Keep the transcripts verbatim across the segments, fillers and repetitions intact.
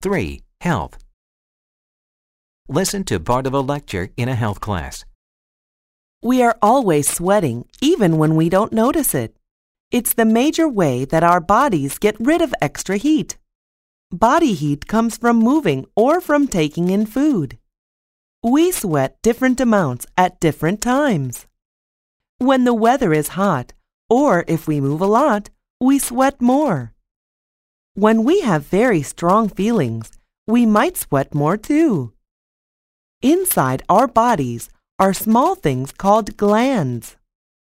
three. Health. Listen to part of a lecture in a health class. We are always sweating, even when we don't notice it. It's the major way that our bodies get rid of extra heat. Body heat comes from moving or from taking in food. We sweat different amounts at different times. When the weather is hot, or if we move a lot, we sweat more. When we have very strong feelings, we might sweat more too. Inside our bodies are small things called glands.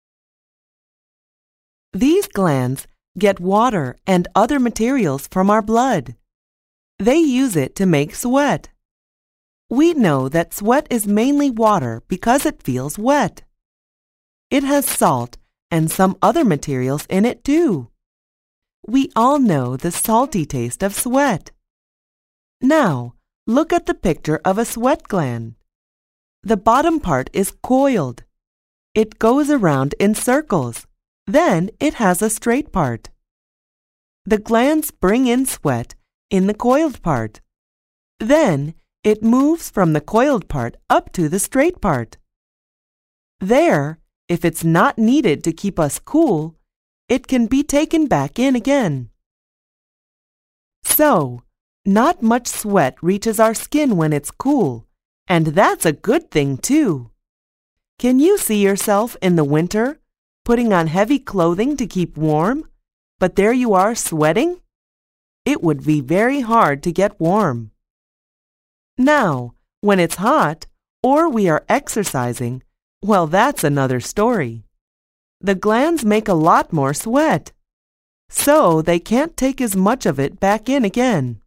These glands get water and other materials from our blood. They use it to make sweat. We know that sweat is mainly water because it feels wet. It has salt and some other materials in it too. We all know the salty taste of sweat. Now, look at the picture of a sweat gland. The bottom part is coiled. It goes around in circles. Then it has a straight part. The glands bring in sweat in the coiled part. Then it moves from the coiled part up to the straight part. There, if it's not needed to keep us cool, it can be taken back in again. So, not much sweat reaches our skin when it's cool, and that's a good thing too. Can you see yourself in the winter, putting on heavy clothing to keep warm, but there you are sweating? It would be very hard to get warm. Now, when it's hot, or we are exercising, well, that's another story. The glands make a lot more sweat, so they can't take as much of it back in again.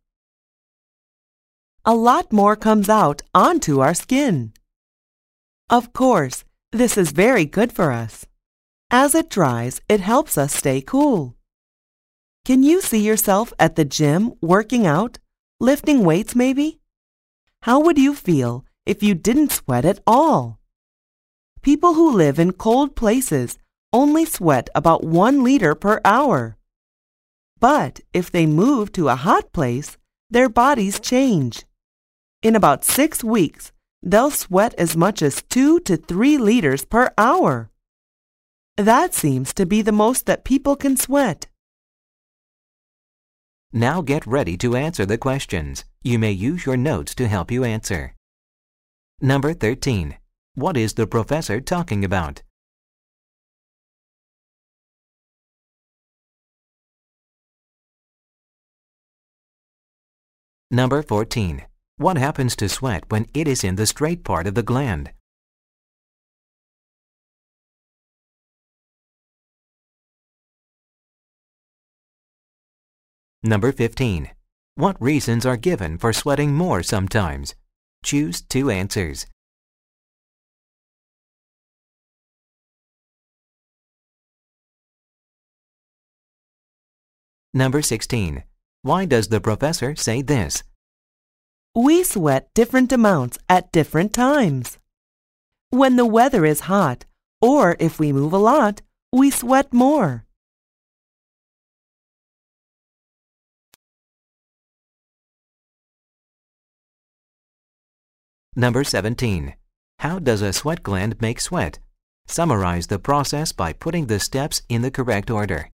A lot more comes out onto our skin. Of course, this is very good for us. As it dries, it helps us stay cool. Can you see yourself at the gym working out, lifting weights maybe? How would you feel if you didn't sweat at all? People who live in cold places only sweat about one liter per hour. But if they move to a hot place, their bodies change. In about six weeks, they'll sweat as much as two to three liters per hour. That seems to be the most that people can sweat. Now get ready to answer the questions. You may use your notes to help you answer. Number thirteen. What is the professor talking about? Number fourteen. What happens to sweat when it is in the straight part of the gland? Number fifteen. What reasons are given for sweating more sometimes? Choose two answers. Number sixteen. Why does the professor say this? We sweat different amounts at different times. When the weather is hot, or if we move a lot, we sweat more. Number seventeen. How does a sweat gland make sweat? Summarize the process by putting the steps in the correct order.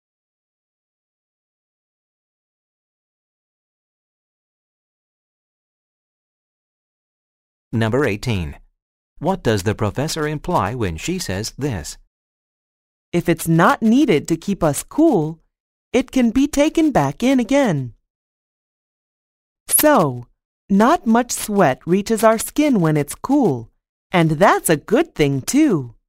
Number eighteen. What does the professor imply when she says this? If it's not needed to keep us cool, it can be taken back in again. So, not much sweat reaches our skin when it's cool, and that's a good thing too.